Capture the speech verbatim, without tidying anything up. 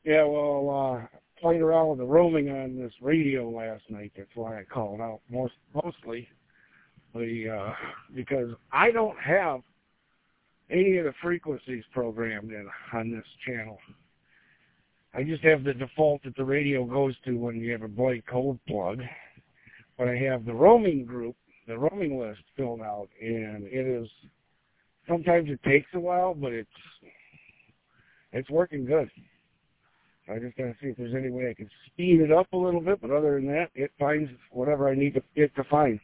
Yeah, well, uh, playing around with the roaming on this radio last night. That's why I called out most mostly, the uh, because I don't have any of the frequencies programmed in on this channel. I just have the default that the radio goes to when you have a blank cold plug. But I have the roaming group, the roaming list filled out, and it is, sometimes it takes a while, but it's it's working good. I just gotta see if there's any way I can speed it up a little bit, but other than that, it finds whatever I need to, it to find.